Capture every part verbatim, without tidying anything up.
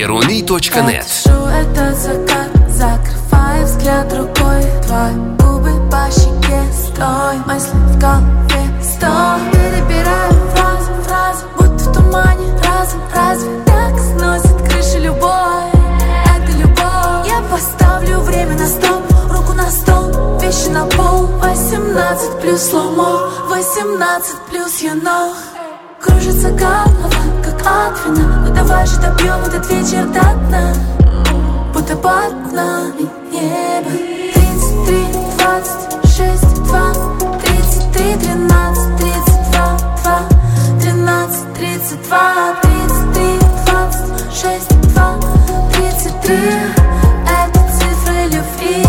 Перуны точка нет. Это закат, закрывая взгляд рукой. Твои губы по щеке, стой, мысли в голове, стой. Перебираю фразы, фразы, будто в тумане, разом, разве так сносит крыши любовь? Это любовь. Я поставлю время на стоп, руку на стол, вещи на пол. Восемнадцать плюс сломо, восемнадцать плюс you know. Кружится голова, как от вина. Ну давай же добьем этот вечер до дна, будто под нами небо. Тридцать три, двадцать шесть, два, тридцать три, тринадцать, тридцать два, два, тринадцать, тридцать два, тридцать три, двадцать шесть, два, тридцать три. Это цифры любви.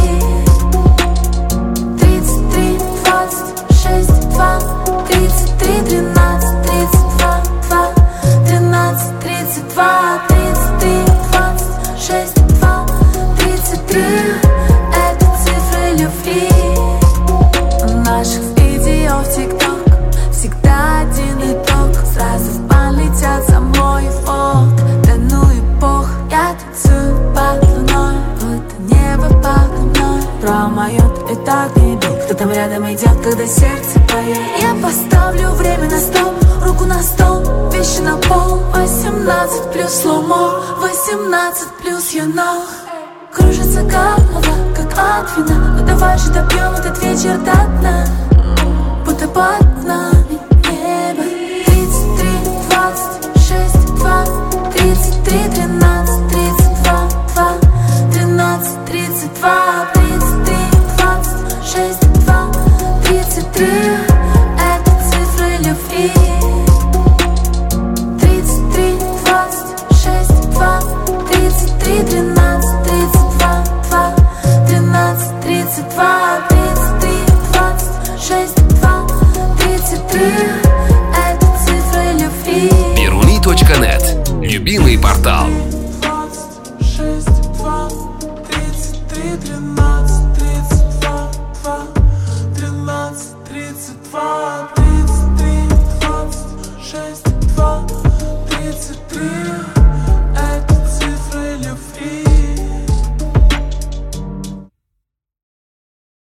Тридцать три, двадцать шесть, два, тридцать три, тринадцать, тридцать два, два, тринадцать, тридцать два, тридцать три, двадцать шесть, два, тридцать три. Это цифры любви. У наших видео в ТикТок всегда один итог. Сразу в бан летят за мой фот. Да ну и бог, я танцую под луной, будто небо подо мной. Промоет и так не бег. Кто там рядом идет, когда сердце поет. Я поставлю время на стоп, руку на стол, вещи на пол. Восемнадцать плюс сломо, восемнадцать плюс you know. Кружится голова, как от вина. Ну давай же добьем этот вечер до дна, будто под нами небо. Тридцать три, двадцать шесть, два, тридцать три, тринадцать, тридцать два, два, тринадцать, тридцать два, тридцать три, двадцать шесть, два, тридцать три. Это цифры любви. Тридцать три, двадцать шесть, два, тридцать три, тринадцать, тридцать два, два, тринадцать, тридцать два, тридцать три, двадцать шесть, два, тридцать три. Это цифры любви. Перуны точка нет. Любимый портал.